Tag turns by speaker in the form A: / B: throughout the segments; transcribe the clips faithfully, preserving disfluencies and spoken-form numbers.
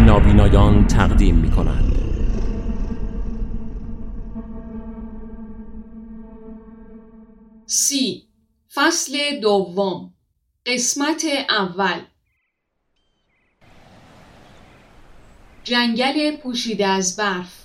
A: نابینایان تقدیم می کنند.
B: سی فصل دوم قسمت اول. جنگل پوشیده از برف.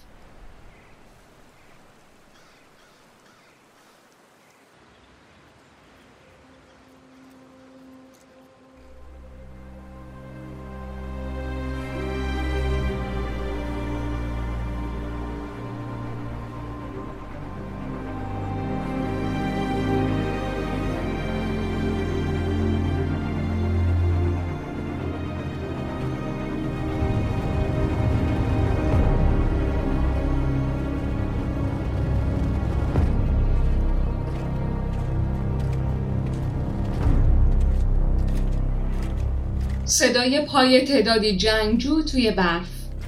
B: صدای پای تعدادی جنگجو توی برف.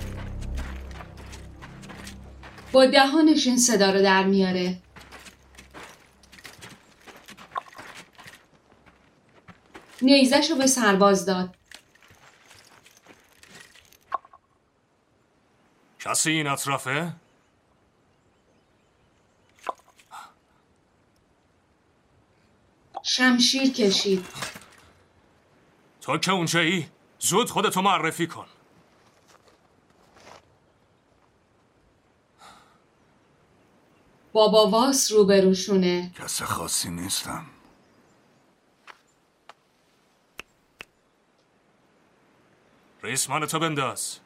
B: با دهانش این صدا رو در میاره. نیزش رو به سرباز داد.
C: کسی این اطرافه؟
B: شمشیر کشید.
C: تو که اونجایی؟ زود خودتو معرفی کن.
B: بابا واس روبروشونه.
D: کس خاصی نیستم.
C: ریسمان تو بنداز.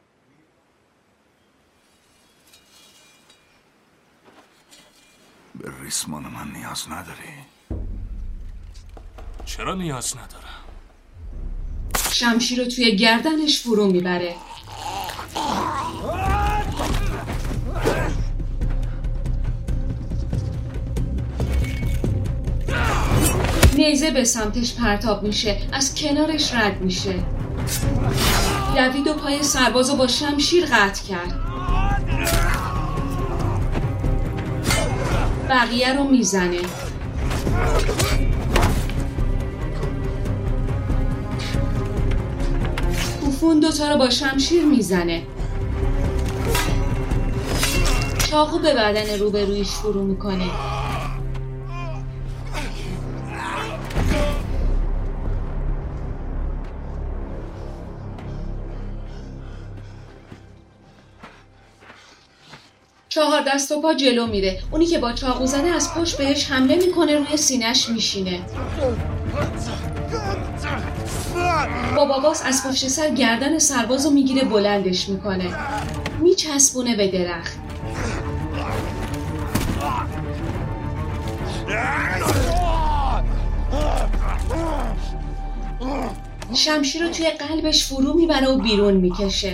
D: به ریسمان من نیاز نداری؟
C: چرا نیاز ندارم؟
B: شمشیر رو توی گردنش فرو میبره. نیزه به سمتش پرتاب میشه، از کنارش رد میشه. دوید و پای سربازو با شمشیر قطع کرد. بقیه رو میزنه. کوفون دوتا رو با شمشیر میزنه. چاقو به بدن روبرویش فرو میکنه. چهار دست و پا جلو میره. اونی که با چاقو زده از پشت بهش حمله میکنه، روی سینه‌اش میشینه. بابا واس از پشت سر گردن سربازو میگیره، بلندش میکنه، میچسبونه به درخت. شمشیر رو توی قلبش فرو میبره و بیرون میکشه.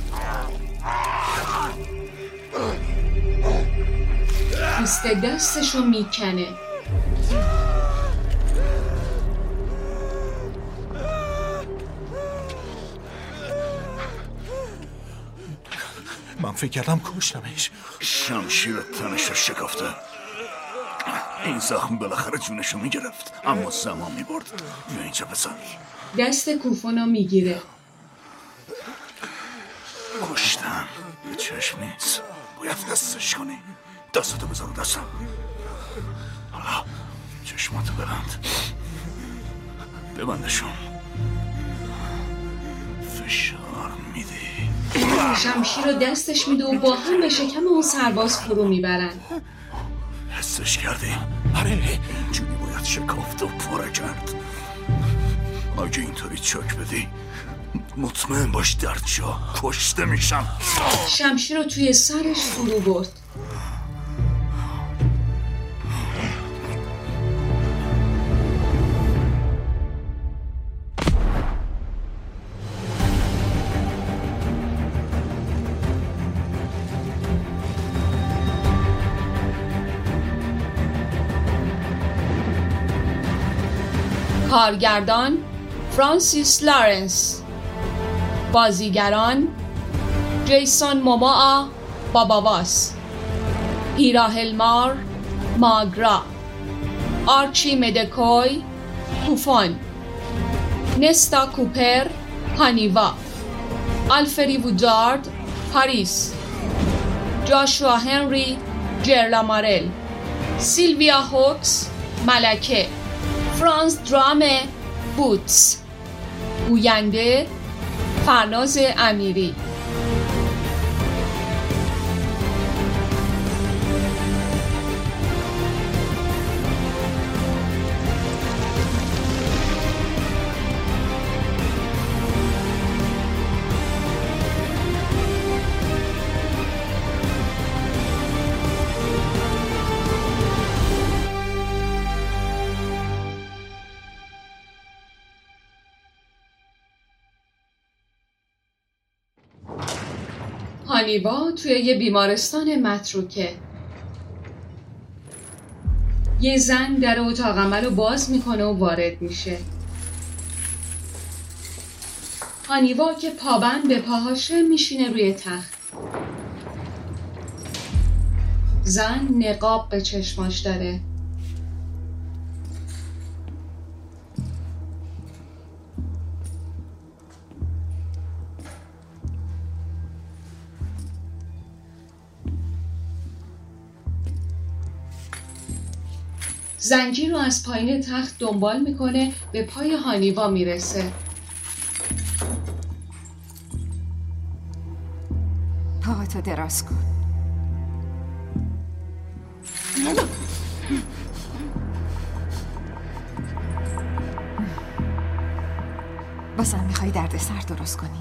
B: پوست دستشو میکنه.
D: من فکر کردم کشتمش. شمشیر تنش رو شکافته. این زخم بالاخره جونشو میگرفت، اما زمان میبرد. بیا اینجا بزن.
B: دست کوفونو میگیره.
D: کشتم به چشم نیست، باید دستش کنی. دستتو بذار دستم. حالا چشماتو ببند. ببندشون. فشار میدی.
B: شمشیر رو دستش میده و با هم به شکم اون سرباز فرو میبرن.
D: حسش کردی؟ آره، اینجوری باید شکافت و پاره کرد. اگه اینطوری چاک بدی مطمئن باش در جا کشته میشم.
B: شمشیر رو توی سرش فرو برد. کارگردان فرانسیس لارنس. بازیگران جیسون موموآ بابا واس، هیرا هلمار ماگرا، آرچی مدکوی کوفون، نستا کوپر هانیوا، آلفری وودارد پاریس، جاشوا هنری جرلامارل، سیلویا هوکس ملکه، فرانس درامه بوتس، گوینده فرناز امیری. هانیبا توی یه بیمارستان متروکه. یه زن در اتاق عمل رو باز میکنه و وارد میشه. هانیبا که پابند به پاهاشه میشینه روی تخت. زن نقاب به چشماش داره. زنجیر رو از پایین تخت دنبال میکنه، به پای هانیبا میرسه.
E: پاهاتو دراز کن. بازم میخوای درد سر درست کنی؟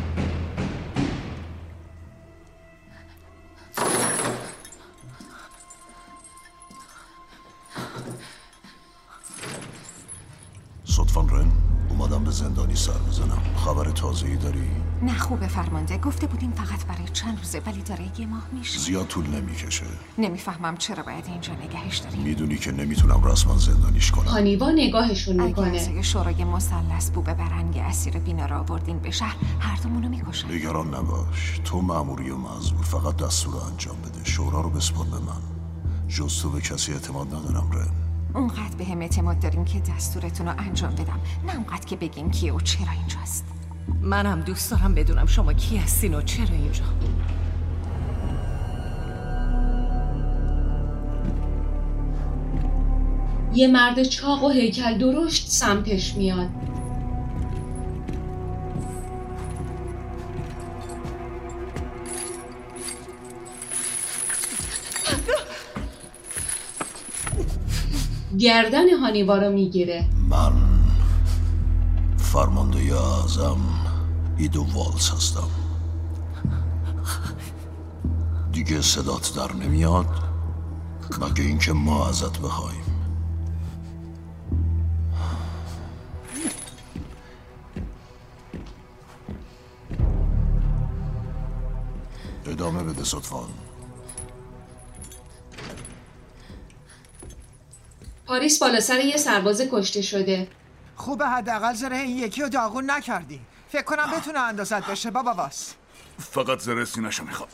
D: صدفان رن اومدم به زندانی سر بزنم. خبر تازه‌ای داری؟
E: نه خوبه فرمانده، گفته بودیم فقط برای چند روزه ولی داره یه ماه میشه.
D: زیاد طول نمیکشه.
E: نمیفهمم چرا باید اینجا نگهش داریم.
D: میدونی که نمیتونم رسما زندانیش کنم.
B: هانیبا نگاهشون میکنه.
E: اگه اعضای شورای مثلث بو ببرن یه اسیر بینا را آوردین به شهر، هر دومونو میکشن.
D: نگران نباش، تو مأموری و معذور، فقط دستور رو انجام بده. شورا رو بسپار به من. جز تو به کسی اعتماد ندارم رن.
E: اونقدر به هم اعتماد داریم که دستورتون رو انجام بدم، نه اونقدر که بگیم کیه و چرا اینجاست.
F: منم دوست دارم بدونم شما کی هستین و چرا اینجا.
B: یه مرد چاق و هیکل درشت سمتش میاد. گردن هانیبا رو میگیره.
D: من فرمانده اعظم ایدو والز هستم. دیگه صدات در نمیاد مگه اینکه ما ازت بخوایم. ادامه بده صدفان.
B: پاریس بالا سر یه سرباز کشته شده.
G: خوبه حداقل زره این یکی رو داغون نکردی. فکر کنم بتونه اندازت بشه بابا واس.
D: فقط زره سینه‌شو میخواد.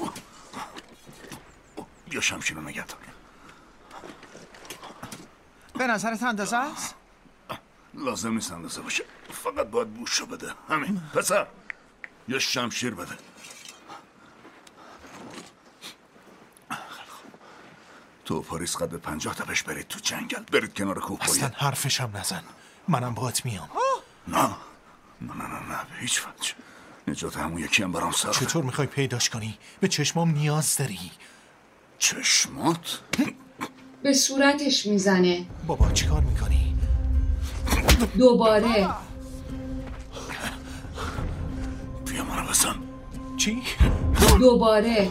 D: یا شمشیر رو نگه دار.
G: به نظرت اندازه است؟
D: لازم نیست اندازه باشه، فقط باید بوشو بده. همین. پسر یا شمشیر بده. تو پاریس قد پنجاه تپش برید تو جنگل، برید کنار کوه.
H: اصلا حرفشم نزن، منم باهات میام.
D: نه نه نه نه نه به هیچ وجه. نجات همون یکی هم برام سخته.
H: چطور میخوای پیداش کنی؟ به چشمام نیاز داری.
D: چشمات؟
B: به صورتش میزنه.
H: بابا چیکار میکنی؟
B: دوباره.
D: بیا منو بزن.
H: چی؟
B: دوباره.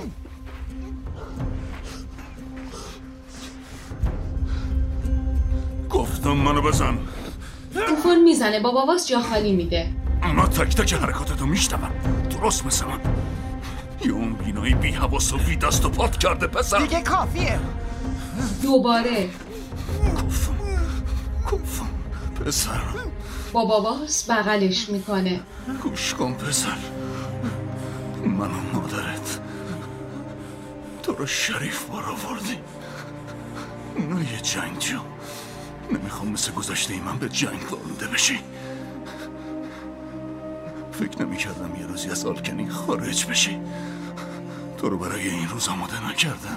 D: گفتم منو بزن.
B: تلفن میزنه، بابا واس جا خالی میده.
D: من تک تک حرکاتتو میشتم، درست مثل من. یه اون بینایی بی حواس و بی دست و پات کرده پسر.
G: دیگه کافیه.
B: دوباره.
D: کفم کفم پسر.
B: بابا واس بغلش میکنه.
D: گوش کن پسر، من و مادرت تو رو شریف بار آوردی، نه یه جنگجو. نمیخوام مثل گذشته ای من به جنگ آلوده بشی. فکر نمی کردم یه روزی از آلکنی خارج بشی. تو رو برای این روز آماده نکردم.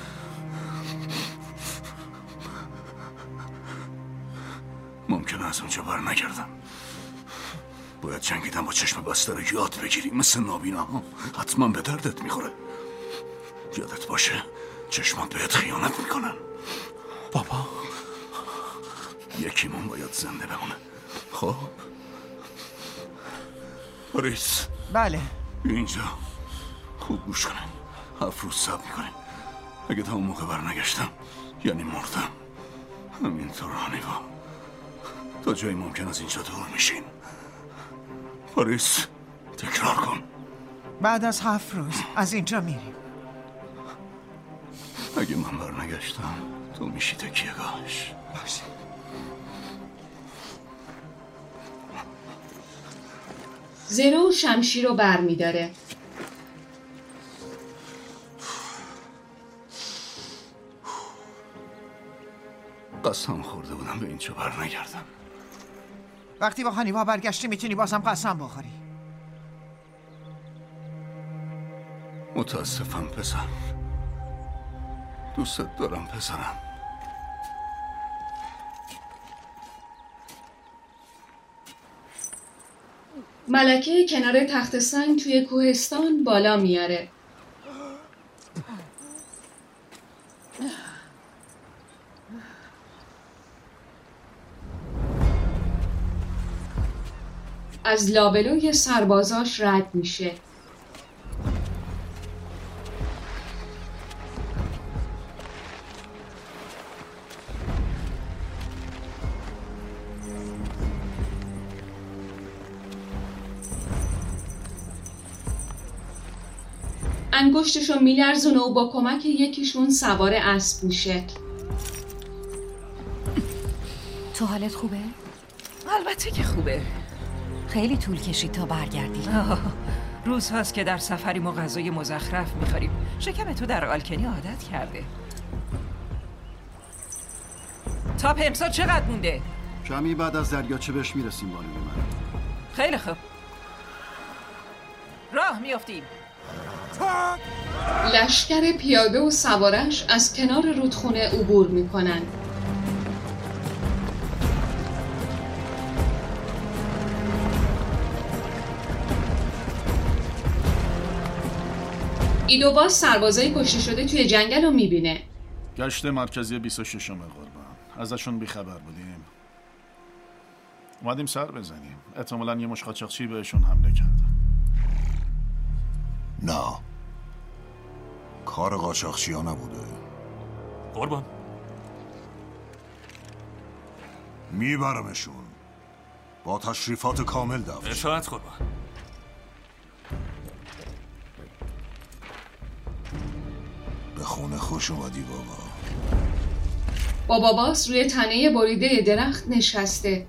D: ممکنه از اونجا بر نگردم. باید جنگیدن با چشم بسته رو یاد بگیری، مثل نابینا ها. حتما به دردت میخوره. یادت باشه چشمات بهت خیانت میکنن.
H: بابا
D: یکیمون باید زنده بمونه. خب پاریس.
G: بله.
D: اینجا خوب گوش کنه. هفت روز صبر میکنیم. اگه تا اون موقع برنگشتم یعنی مردم. همینطور هانیبا تا جایی ممکن از اینجا دور میشین. پاریس تکرار کن.
G: بعد از هفت روز از اینجا میریم.
D: اگه من برنگشتم تو میشی تکیه گاهش.
G: باشه.
B: زرو شمشیر رو بر می داره.
D: قسم خورده بودم به اینجا بر نگردم.
G: وقتی با هانیبا برگشتی میتونی بازم قسم بخوری.
D: متاسفم پسر. دوستت دارم پسرم.
B: ملکه کنار تخت سنگ توی کوهستان بالا میاره. از لابلوی سربازاش رد میشه. انگشتشو میلرزونه و با کمک یکیشون سوار اسب میشه.
F: تو حالت خوبه؟
I: البته که خوبه.
F: خیلی طول کشید تا برگردی.
I: روز هاست که در سفریم و غذای مزخرف میخوریم. شکم تو در آلکنی عادت کرده. تا امسال چقدر مونده؟
J: کمی بعد از دریاچه بهش میرسیم بانوی من.
I: خیلی خوب. راه میافتیم.
B: لشکر پیاده و سوارش از کنار رودخونه عبور میکنن. ایدوباس سربازای کشته شده توی جنگل رو میبینه.
H: گشت مرکزی بیست و شش قربان. ازشون بیخبر بودیم. اومدیم سر بزنیم. احتمالاً یه مش قاچاقچی بهشون حمله کرده.
D: نه، کار قاچاقچی ها نبوده.
C: قربان
D: میبرمشون با تشریفات کامل دفت.
C: اشاعت قربان.
D: به خونه خوش اومدی بابا.
B: بابا باس روی تنه بریده درخت نشسته.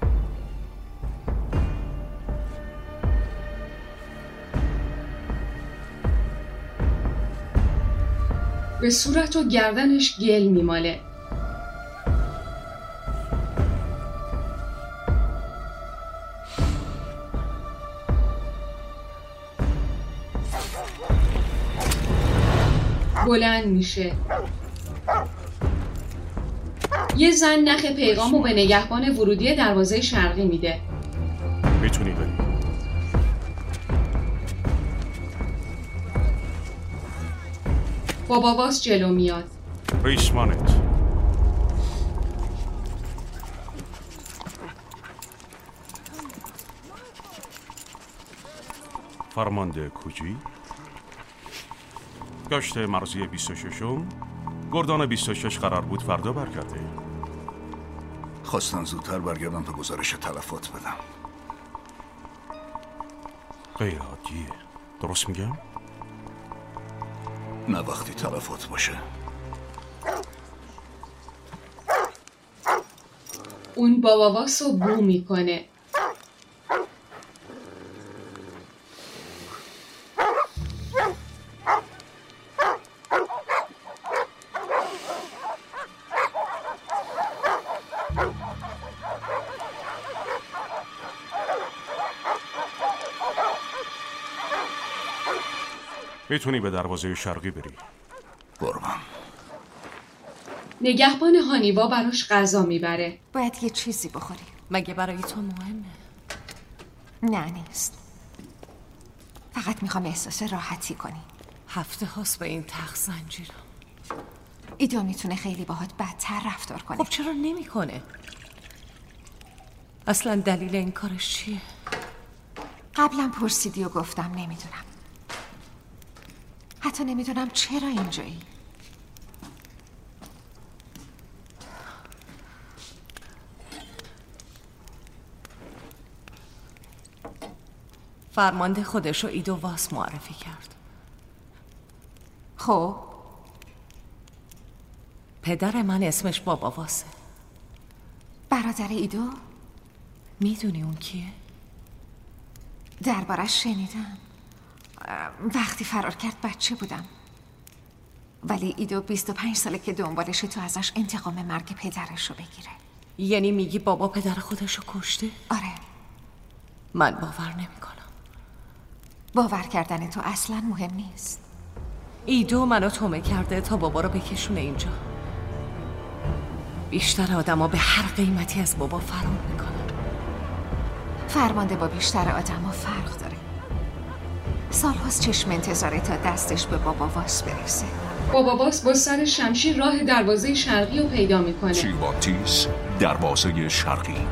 B: به صورت و گردنش گل میماله. بلند میشه. یه زن نخ پیغامو به نگهبان ورودی دروازه شرقی میده.
C: میتونی بری.
B: بابا باس جلو میاد.
C: ریشمانت. فرمانده کوچی گشت مرزی بیست و ششم گردان بیست و شش قرار بود فردا برگرده.
D: خواستن زودتر برگردم تا گزارش تلفات بدم.
C: غیر عادیه. درست میگم؟
D: نه وقتی تلفات باشه.
B: اون بابا واسو بو میکنه.
C: میتونی به دروازه شرقی بری.
D: قربان.
B: نگهبان هانیوا براش غذا میبره.
E: باید یه چیزی بخوری.
F: مگه برای تو مهمه؟
E: نه نیست. فقط میخوام احساس راحتی کنی.
F: هفته هاست به این تخت زنجیرم.
E: ایدو میتونه خیلی باهات بدتر رفتار کنه.
F: خب چرا نمیکنه؟ اصلا دلیل این کارش چیه؟
E: قبلا پرسیدی و گفتم نمیدونم. حتی نمیدونم چرا اینجایی.
F: فرمانده خودشو ایدو واس معرفی کرد.
E: خب
F: پدر من اسمش بابا واسه.
E: برادر ایدو؟
F: میدونی اون کیه؟
E: دربارش شنیدم. وقتی فرار کرد بچه بودم. ولی ایدو بیست و پنج ساله که دنبالشه تو ازش انتقام مرگ پدرشو بگیره.
F: یعنی میگی بابا پدر خودشو کشته؟
E: آره.
F: من باور نمیکنم.
E: باور کردن تو اصلا مهم نیست.
F: ایدو منو تومه کرده تا بابا رو بکشونه اینجا. بیشتر آدم ها به هر قیمتی از بابا فرار میکنن.
E: فرمانده با بیشتر آدم ها فرق داره. سالهاست چشم انتظاره تا دستش به بابا واس برسه.
B: بابا واس با سر شمشیر راه دروازه شرقی رو پیدا میکنه.
D: چیواتیس، دروازه شرقی.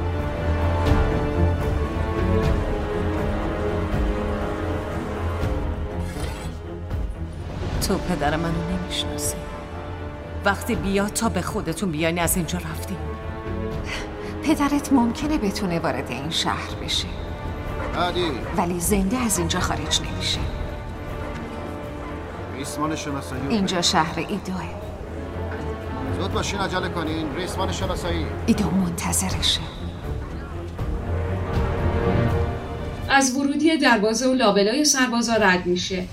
F: تو پدر منو نمیشناسی. وقتی بیاد تا به خودتون بیاین از اینجا رفتیم.
E: پدرت ممکنه بتونه وارد این شهر بشه
J: عادی.
E: ولی زنده از اینجا خارج نمیشه.
J: ریسمان شناسایی.
E: اینجا شهر ایدوه.
J: زود باشین عجله کنین. ریسمان شناسایی.
E: ایدو منتظرشه.
B: از ورودی دروازه و لابلای سربازا رد میشه.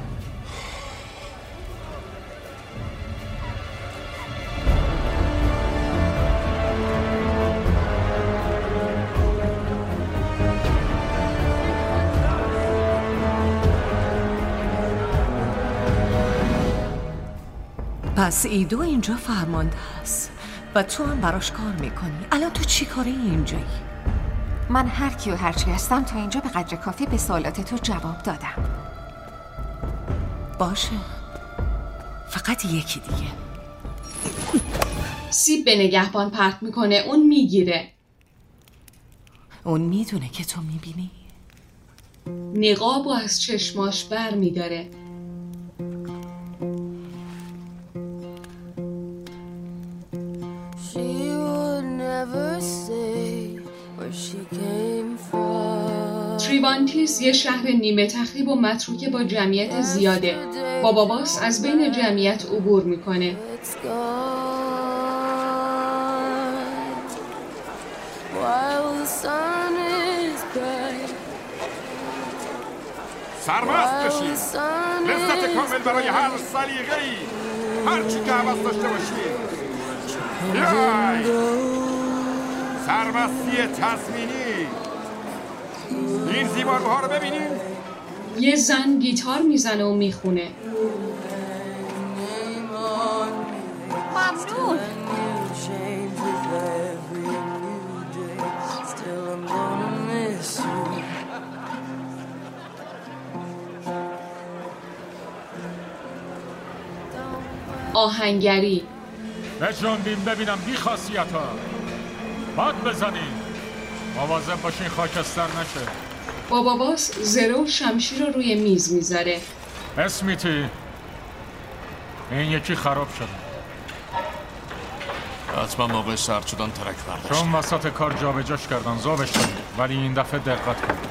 F: پس ایدو اینجا فرمانده است و تو هم براش کار میکنی. الان تو چی کاره اینجایی؟
E: من هر کی و هر چی هستم تا اینجا به قدر کافی به سوالات تو جواب دادم.
F: باشه، فقط یکی دیگه.
B: سیب به نگهبان پرت میکنه. اون میگیره.
F: اون میدونه که تو میبینی؟
B: نقابو از چشماش بر میداره. تریوانتیس یه شهر نیمه تخریب و متروکه با جمعیت زیاده. بابا واس از بین جمعیت عبور میکنه.
C: سرمست بشید. لذت کامل برای هر سلیقه‌ای. هر چی که حواس داشته باشید. بیای سرمستی تضمینی. این زیباروها رو ببینید.
B: یه زن گیتار میزنه و میخونه.
E: ممنون.
B: آهنگری.
C: بجنبیم ببینم بی خاصیت ها. باد بزنیم. مواظب باشین خاکستر نشه.
B: بابا واس زره و شمشیر رو روی میز میذاره.
C: اسمیتی، این یکی خراب شده.
D: حتما موقع سرد شدن ترک برداشت.
C: چون وسط کار جابجاش کردن ذوبش شده. ولی این دفعه دقت کن.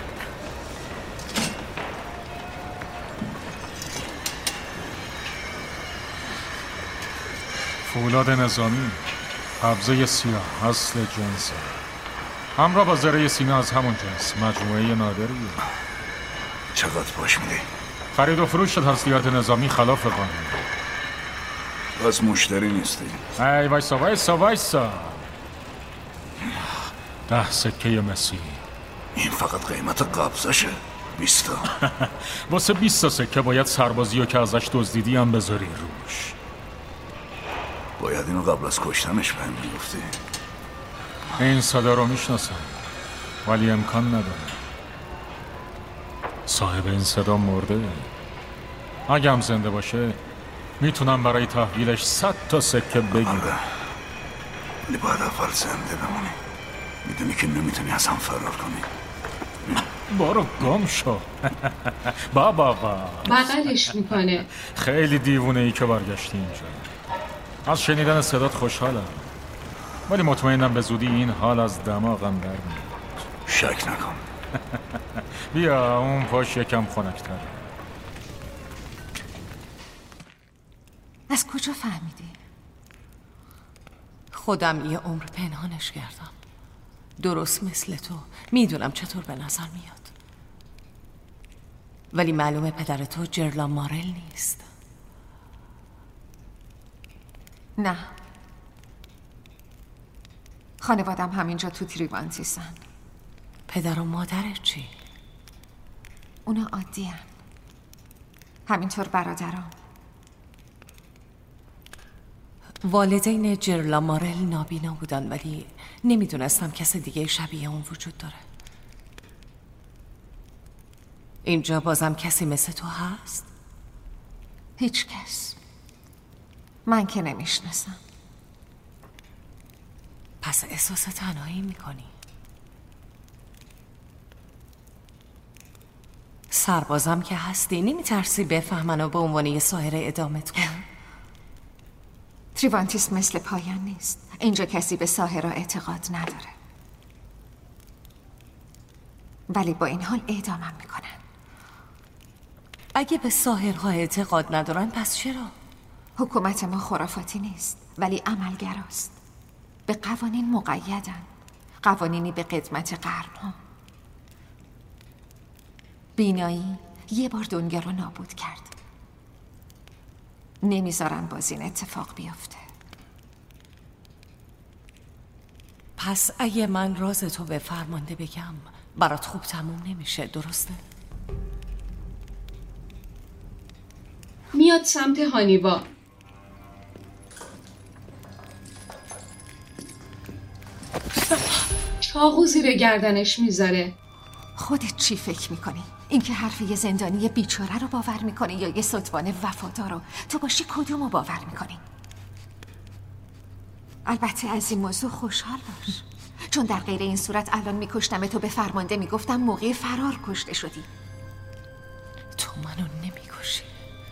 C: فولاد نظامی، قبضه سیاه، اصل جنسه. همراه با زره سینه از همون جنس. مجموعه نادریه.
D: چقدر باش میدی؟
C: خرید و فروش تسلیحات نظامی خلاف قانون.
D: پس مشتری نیستی؟
C: ای وایسا وایسا وایسا. ده سکه مسی.
D: این فقط قیمت قبضشه. بیستا
K: واسه بیستا سکه باید سربازی رو که ازش دزدیدی هم بذاری روش.
D: باید اینو قبل از کشتنش بهم میگفتی.
K: این صدا رو میشناسم ولی امکان نداره. صاحب این صدا مرده. اگه هم زنده باشه میتونم برای تحویلش صد تا سکه بگیرم.
D: ولی باید اول زنده بمونی. میدونی که نمیتونی از هم فرار کنی.
K: بارو گم شو. بابا با
B: بغلش میکنه.
K: خیلی دیوونه ای که برگشتی اینجا. از شنیدن صدات خوشحالم ولی مطمئنم به زودی این حال از دماغم در میاد.
D: شک نکن.
K: بیا اون پاش یکم خنک‌تر.
E: از کجا فهمیدی؟
F: خودم یه عمر پنهانش کردم. درست مثل تو میدونم چطور به نظر میاد. ولی معلومه پدر تو جرلا مارل نیست.
E: نه، خانوادم همینجا تو تریوانتیسن.
F: پدر و مادرت چی؟
E: اونا عادی هن. همینطور برادرام.
F: والدین جرلا مارل نابینا بودن ولی نمیدونستم کس دیگه شبیه اون وجود داره. اینجا بازم کسی مثل تو هست؟
E: هیچ کس. من که نمیشناسم.
F: پس احساس تنهایی میکنی؟ سربازم که هستی نمیترسی بفهمن و به عنوان یه ساحر ادامت کن؟
E: تریوانتیس مثل پایان نیست. اینجا کسی به ساحرها اعتقاد نداره. ولی با این حال اعدامم میکنن.
F: اگه به ساحرها اعتقاد ندارن پس چرا؟
E: حکومت ما خرافاتی نیست ولی عملگراست. به قوانین مقیدن. قوانینی به قدمت قرنها. بینایی یه بار دنیا رو نابود کرد. نمیذارن باز این اتفاق بیفته.
F: پس اگه من راز تو به فرمانده بگم برات خوب تموم نمیشه، درسته؟
B: میاد سمت هانیبا. چاقو زیر گردنش میذاره.
E: خودت چی فکر میکنی؟ اینکه حرف یه زندانی بیچاره رو باور میکنی یا یه ستوان وفادار رو؟ تو باشی کدومو باور میکنی؟ البته از این موضوع خوشحال باش، چون در غیر این صورت الان میکشتم تو به فرمانده میگفتم موقع فرار کشته شدی.
F: تو منو نمیکشی.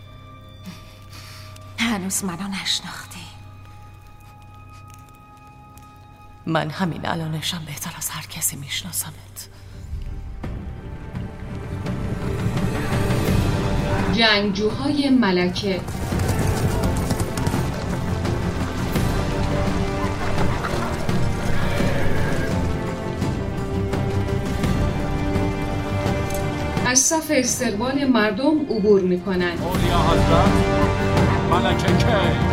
E: هنوز منو نشناختی.
F: من همین الانشم بهتر از هر کسی میشناسمت.
B: جنگجوهای ملکه. از صف استقبال مردم عبور میکنن.
K: اولیا حضرت ملکه کی؟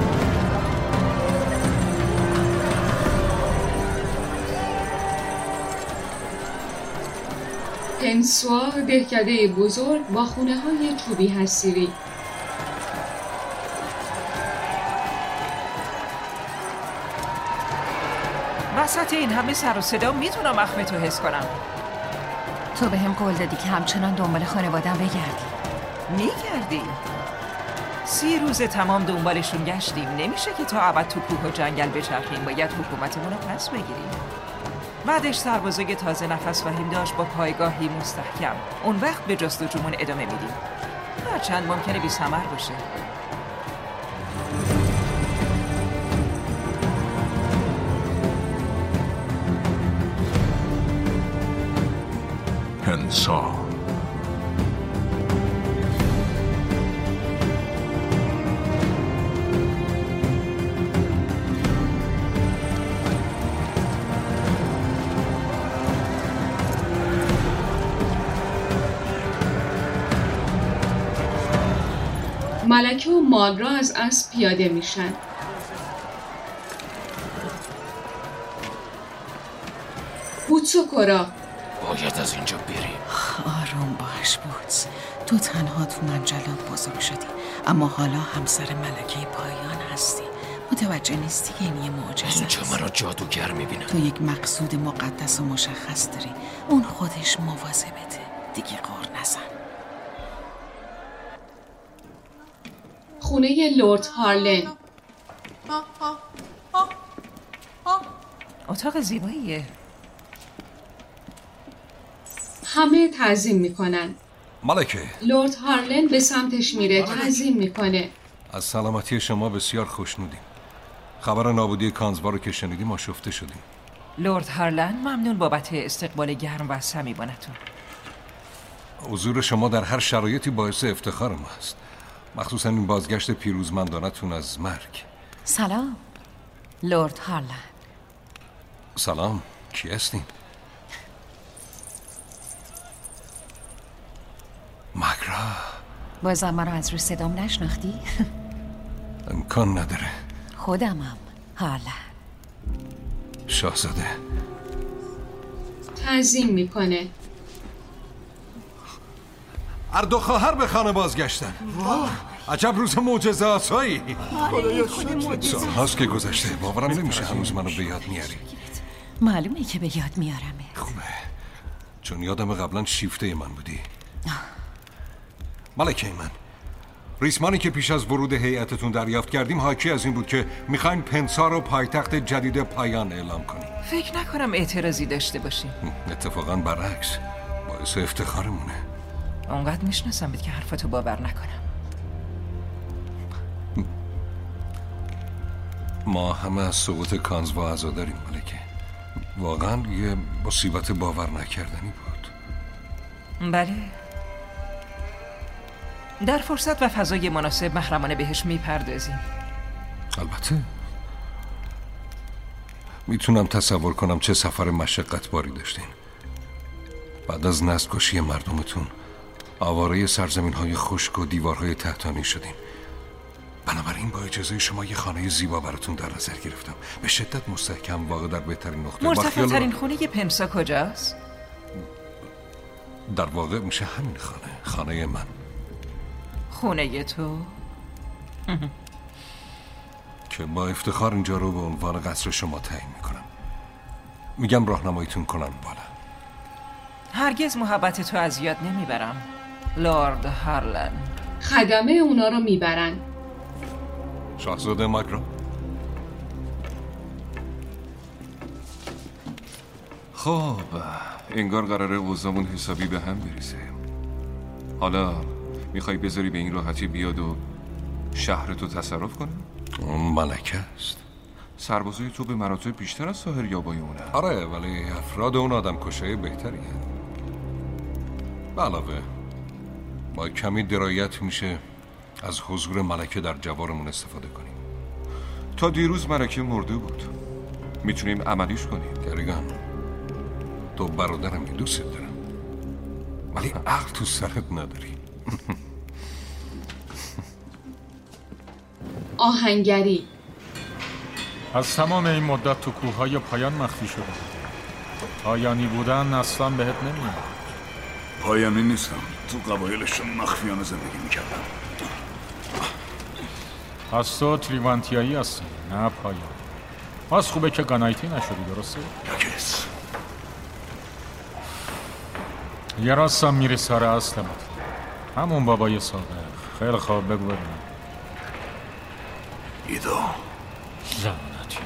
B: پنسوا دهکده بزرگ با خونه های چوبی حصیری.
I: وسط این همه سر و صدا میتونم اخم تو حس کنم.
E: تو به هم قول دادی که همچنان دنبال خانوادم بگردی.
I: میگردی؟ سی روز تمام دنبالشون گشتیم. نمیشه که تا ابد تو کوه و جنگل بچرخیم. باید حکومتمون رو پس بگیریم. بعدش سربازای تازه نفس فهیم داشت با پایگاهی مستحکم. اون وقت به جستجومون ادامه میدیم. هرچند ممکنه بی ثمر باشه.
D: هنسا
B: ملکه و ماگرا از اسب پیاده میشن. بوتسوکورا
A: باید از اینجا بریم.
F: آروم باش بوتس. تو تنها تو منجلاب بزرگ شدی، اما حالا همسر ملکه پایان هستی. متوجه نیستی که این یه معجزه
A: اینجا
F: است؟
A: مرا جادوگر میبینم.
F: تو یک مقصود مقدس و مشخص داری. اون خودش مواظبته. دیگه غر نزن.
B: خونه لورد هارلن.
I: اتاق زیباییه.
B: همه تعظیم میکنن.
L: ملکه،
B: لورد هارلن به سمتش میره، تعظیم میکنه.
L: از سلامتی شما بسیار خوشنودیم. خبر نابودی کانزوا رو که شنیدیم آشفته شدیم.
I: لورد هارلن ممنون بابت استقبال گرم و صمیمانه‌تون.
L: حضور شما در هر شرایطی باعث افتخار ما است، مخصوصا این بازگشت پیروزمندانه‌تون از مرگ.
F: سلام لورد هارلن.
L: سلام، کی هستین؟ ماگرا.
E: بازم مرا از روی صدام نشناختی؟
L: امکان نداره.
E: خودمم هارلن.
L: شاهزاده.
B: تعظیم میکنه.
L: هر دو خواهر به خانه بازگشتن. عجب روز معجزه‌آسایی. سال‌هاست که گذشته، باورم نمیشه هنوز منو به یاد میاری.
E: معلومه که به یاد میارمه.
L: خوبه، چون یادم قبلا شیفته من بودی. ملکه من، ریسمانی که پیش از ورود هیئتتون دریافت کردیم حاکی از این بود که میخواین پنسا رو پایتخت جدید پایان اعلام کنیم.
I: فکر نکنم اعتراضی داشته باشیم.
L: اتفاقا برعکس، باعث افتخارمونه.
I: اونقدر میشناسم بید که حرفتو باور نکنم.
L: ما همه از سقوط کانزوا عزاداریم ملکه. واقعا یه مصیبت باور نکردنی بود.
I: بله، در فرصت و فضای مناسب محرمانه بهش میپردازیم.
L: البته میتونم تصور کنم چه سفر مشقت باری داشتین. بعد از نسل‌کشی مردمتون آواره سرزمین های خشک و دیوارهای تحتانی شدین. بنابراین با اجازه شما یه خانه زیبا براتون در نظر گرفتم، به شدت مستحکم، واقع در بهترین نقطه.
I: مرتفع ترین خونه ی پنسا کجاست؟
L: در واقع میشه همین خانه، خانه من.
I: خونه تو؟
L: که با افتخار اینجا رو به عنوان قصر شما تعیین میکنم. میگم راهنماییتون کنن بالا.
I: هرگز محبت تو از یاد نمیبرم لورد هارلن.
B: خدمه اونا رو میبرن.
L: شاهزاده ماگرا.
M: خب انگار قراره اوضاعمون حسابی به هم بریزه. حالا میخوای بذاری به این راحتی بیاد و شهرتو تصرف کنه؟
L: اون ملکه است.
M: سربازای تو به مراتب بیشتر از ساحر یابای اونه.
L: آره، ولی افراد اون آدم کشه بهتری هست. به علاوه با کمی درایت میشه از حضور ملکه در جوارمون استفاده کنیم.
M: تا دیروز ملکه مرده بود، میتونیم عملیش کنیم.
L: گریگان، تو برادرمی، دوست دارم، ولی عقل تو سرت نداری.
B: آهنگری.
K: از تمام این مدت تو کوههای پایان مخفی شده. پایانی بودن اصلا بهت نمیاد.
D: پایانی نیستم، تو قبایلشون مخفیانه زندگی میکردم.
K: پس تو تریوانتیایی هستی، نه پایان. باز خوبه که گانایتی نشدی، درسته؟
D: یکیست.
K: یه راست هم میری سر اصل مطلب، همون بابای سابق. خیلی خواب بگو ببینم.
D: ایدو
K: زمانتی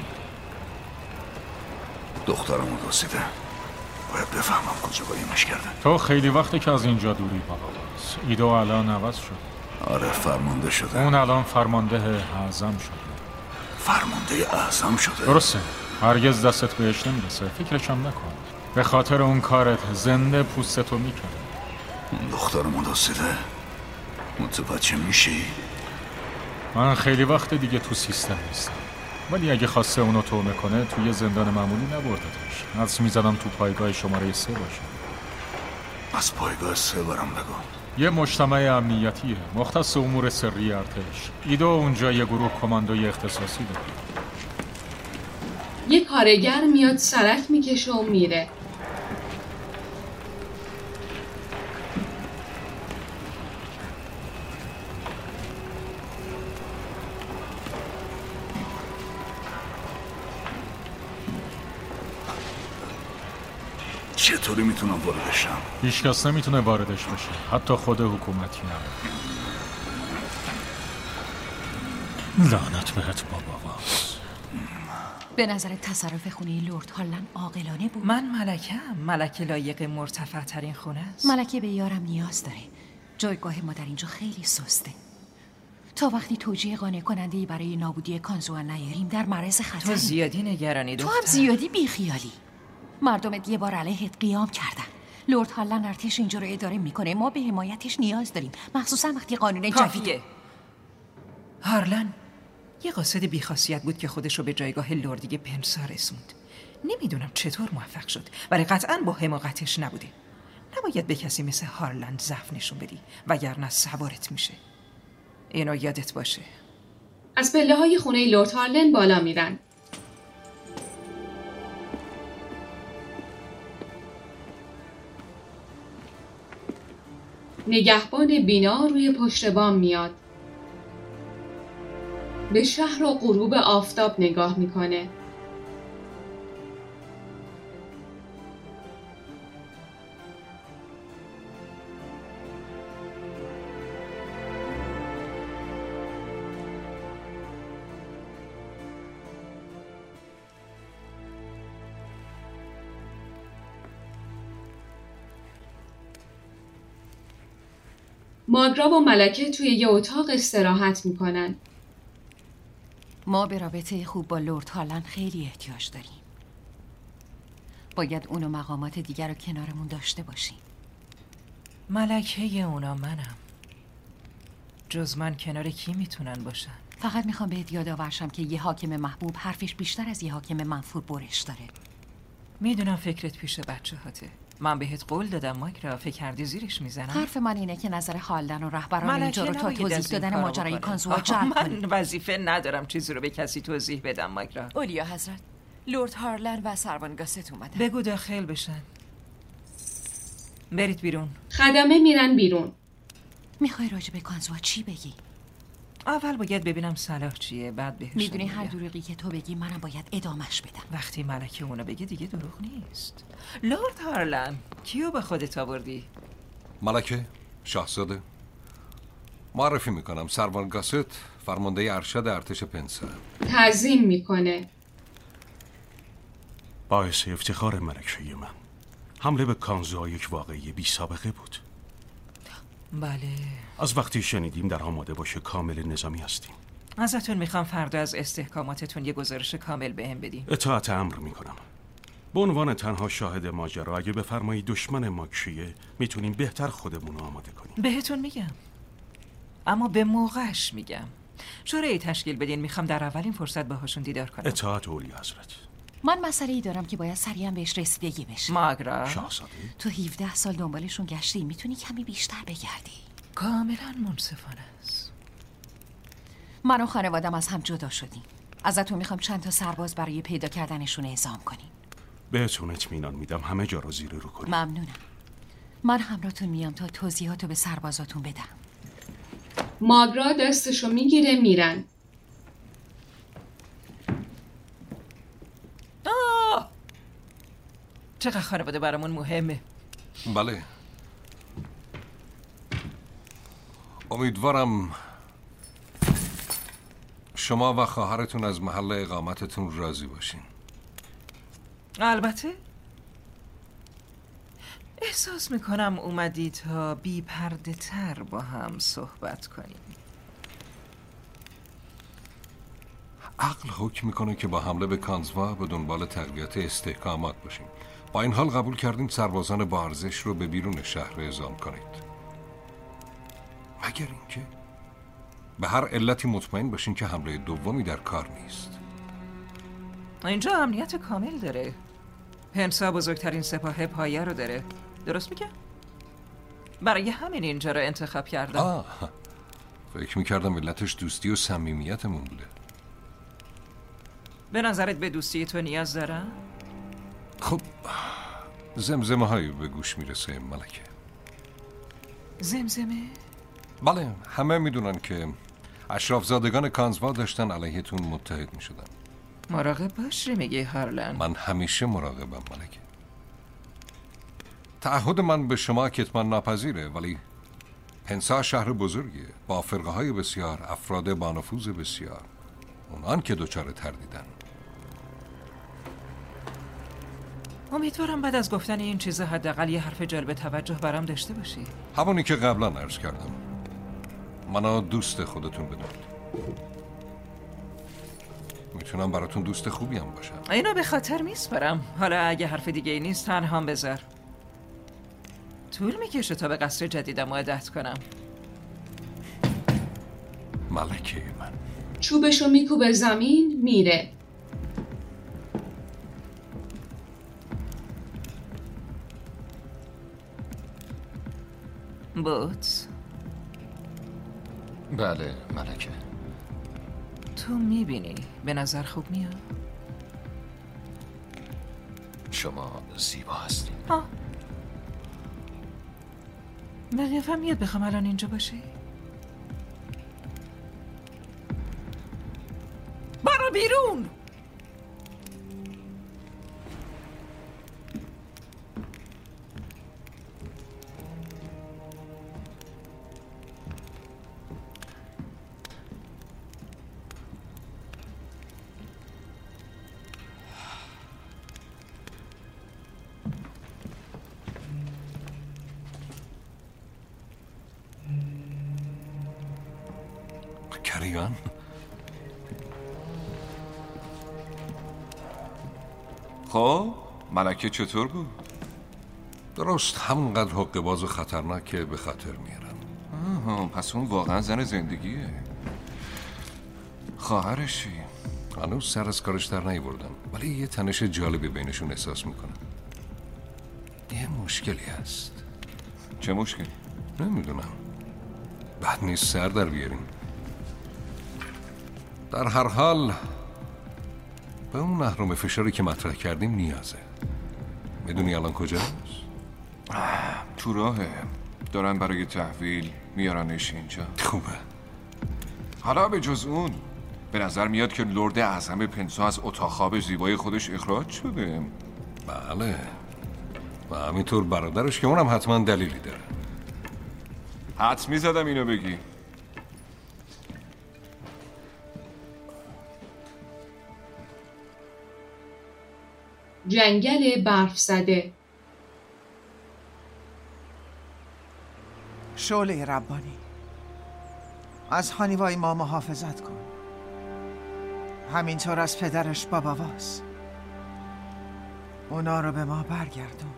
D: دخترمو دزدیده، باید بفهمم کجا قایمش کرده.
K: تو خیلی وقته که از اینجا دوری بابا. ایدو الان عوض شد.
D: آره، فرمانده شده.
K: اون الان فرمانده اعظم شده.
D: فرمانده اعظم شده؟
K: درسته، هرگز دستت بهش نمیرسه، فکرشم نکن. به خاطر اون کارت زنده پوستتو میکنه.
D: دخترمو دزدیده، متوجه میشی؟
K: من خیلی وقت دیگه تو سیستم نیستم، ولی اگه خواسته اونو تومه کنه توی زندان معمولی نبردتش. حدس میزدم تو پایگاه شماره سه باشه.
D: از پایگاه سه برام بگو.
K: یه مجتمع امنیتیه مختص امور سری ارتش. ایدو اونجا یه گروه کماندوی اختصاصی داره.
B: یه کارگر میاد سرک میکشه و میره.
D: چطوری میتونم واردشم؟
K: هیچ کس نمیتونه واردش بشه، حتی خود حکومتی هم. لعنت بهت بابا.
E: به نظر تصرف خونه لرد هالند عاقلانه بود؟
I: من ملکه‌ام. ملکه لایق مرتفع ترین خونه است.
E: ملکه به یارم نیاز داره. جایگاه ما در اینجا خیلی سسته. تا وقتی توجیه قانع کننده‌ای برای نابودی کانزوا نیاریم در معرض خطر.
I: تو زیادی نگرانی دختر.
E: تو هم زیادی بیخیالی. مردمت یه بار علیهت قیام کردن. لرد هالند ارتش اینجا رو اداره میکنه. ما به حمایتش نیاز داریم، مخصوصا وقتی قانون جدید.
I: هارلن یه قاصد بیخاصیت بود که خودش رو به جایگاه لردی پنسا رسوند. نمیدونم چطور موفق شد، ولی قطعاً با حماقتش نبوده. نباید به کسی مثل هارلند ضعف نشون بدی، وگرنه سوارت میشه. اینو یادت باشه.
B: از پله های خونه لرد هارلند بالا میرن. نگهبان بینا روی پشت بام میاد. به شهر و غروب آفتاب نگاه میکنه. ماگرا و ملکه توی یه اتاق استراحت میکنن.
E: ما به رابطه خوب با لرد هالند خیلی احتیاج داریم. باید اون و مقامات دیگر رو کنارمون داشته باشیم.
I: ملکه اونا منم. جز من کنار کی میتونن باشن؟
E: فقط میخوام بهت یادآورشم که یه حاکم محبوب حرفش بیشتر از یه حاکم منفور برش داره.
I: میدونم فکرت پیش بچه هاته. من بهت قول دادم ماگرا، فکر کردی زیرش میزنم؟
E: حرف من اینه که نظر هالدن و رهبران اینجا رو تا توضیح دادن ماجرای کانزوا جلب کنی.
I: من وظیفه ندارم چیزی رو به کسی توضیح بدم ماگرا.
E: اولیا حضرت، لرد هارلند و سروان گاست اومدن.
I: بگو داخل بشن. برید بیرون.
B: خدمه میرن بیرون.
E: میخوای راجع به کانزوا چی بگی؟
I: اول باید ببینم صلاح چیه، بعد بهش
E: میدونی هر دروغی که تو بگی منم باید ادامش بدم.
I: وقتی ملکه اونو بگه دیگه دروغ نیست. لرد هارلند، کیو به خودت آوردی؟
L: ملکه، شاهزاده، معرفی میکنم سروان گاست، فرمانده ارشد ارتش پنسا.
B: تعظیم میکنه.
N: باعث افتخار ملکه من. حمله به کانزوا یک واقعی بی سابقه بود.
I: بله.
N: از وقتی شنیدیم در آماده باشه کامل نظامی هستیم.
I: ازتون میخوام فردا از استحکاماتتون یه گزارش کامل بهم بدین.
N: اطاعت امر میکنم. به عنوان تنها شاهد ماجرا اگه بفرمایید دشمن ما کیه میتونیم بهتر خودمون رو آماده کنیم.
I: بهتون میگم، اما به موقعش میگم. شورای تشکیل بدین، میخوام در اولین فرصت باهاشون دیدار کنم.
N: اطاعت اولی حضرت.
E: من مسئله ای دارم که باید سریعا بهش رسیدگی بشه.
I: ماگرا،
N: شاهزاده،
E: تو هفده سال دنبالشون گشتی، میتونی کمی بیشتر بگردی.
I: کاملا منصفانه است.
E: من و خانوادم از هم جدا شدیم. ازتون میخوام چند تا سرباز برای پیدا کردنشون اعزام کنین.
N: بهتون اطمینان میدم همه جا رو زیر رو کنیم.
E: ممنونم. من همراهتون میام تا توضیحاتو به سربازاتون بدم.
B: ماگرا دستشو میگیره میرن.
I: آه! چقدر خانواده برامون مهمه.
L: بله. امیدوارم شما و خواهرتون از محل اقامتتون راضی باشین.
I: البته. احساس میکنم اومدی تا بی پرده تر با هم صحبت کنیم.
L: عقل حکم میکنه که با حمله به کانزوا به دنبال تقویت استحکامات باشیم. با این حال قبول کردیم سربازان با ارزش رو به بیرون شهر اعزام کنید. مگر اینکه به هر علتی مطمئن باشین که حمله دومی در کار نیست.
I: اینجا امنیت کامل داره. پنسا بزرگترین سپاه پایه رو داره. درست میگم؟ برای همین اینجا رو انتخاب کردم.
L: آه. فکر میکردم علتش دوستی و صمیمیتمون بوده.
I: به نظرت به دوستی تو نیاز دارم؟
L: خب زمزمه هایی به گوش میرسه ملکه.
I: زمزمه؟
L: بله، همه میدونن که اشرافزادگان کانزوا داشتن علیهتون متحد میشدن.
I: مراقب باش میگه هارلند.
L: من همیشه مراقبم ملکه. تعهد من به شما کتمان ناپذیره، ولی پنسا شهر بزرگیه با فرقه های بسیار، افراد با نفوذ بسیار. اونان که دوچار تردیدن.
I: امیدوارم بعد از گفتن این چیزا حداقل یه حرف جلب توجه برام داشته باشی.
L: همونی که قبلا عرض کردم، منو دوست خودتون بدونید. میتونم براتون دوست خوبی هم باشم.
I: اینو به خاطر میسپارم. حالا اگه حرف دیگه ای نیست تنهام بذار. طول میکشه تا به قصر جدیدم عادت کنم.
L: ملکه من.
B: چوبشو میکوبه زمین میره.
I: بوتس.
A: بله ملکه.
I: تو میبینی به نظر خوب میاد؟
A: شما زیبا هستین.
I: ها به قیافم میاد بخوام الان اینجا باشی؟ برو بیرون.
L: کریان؟
M: خب ملکه چطور بود؟
L: درست همونقدر حقه باز و خطرناکه به خاطر میارم.
M: آها، پس اون واقعا زن زندگیه. خواهرش چی؟
L: هنوز سر از کارش در نیاوردم، ولی یه تنش جالبی بینشون احساس میکنم. یه مشکلی هست.
M: چه مشکلی؟
L: نمیدونم. بد نیست سر در بیاریم. در هر حال به اون محروم فشاری که مطرح کردیم نیازه. میدونی الان کجاست؟
M: تو راهه. دارن برای تحویل میارنش اینجا.
L: خوبه.
M: حالا به جز اون به نظر میاد که لرد اعظم پنسا از اتاق خواب زیبای خودش اخراج شده.
L: بله و همینطور برادرش که اونم حتما دلیلی داره.
M: حدس میزدم اینو بگی.
B: جنگل برف زده.
G: شعله ربانی، از هانیوای ما محافظت کن، همینطور از پدرش باباواس. اونا رو به ما برگردون.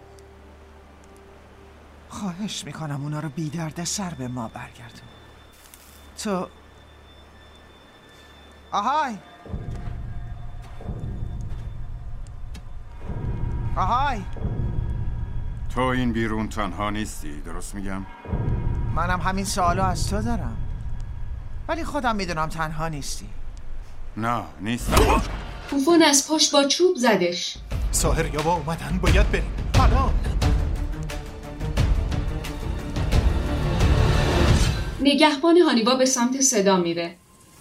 G: خواهش میکنم اونا رو بی درد سر به ما برگردون. تو آهای آهای
C: تو این بیرون تنها نیستی، درست میگم؟
G: منم همین سوالو از تو دارم، ولی خودم میدونم تنها نیستی.
C: نه نیستم.
B: کوفون از پشت با چوب زدش.
O: ساحر یابا اومدن، باید بریم حالا.
B: نگهبان هانیوا به سمت صدا میره.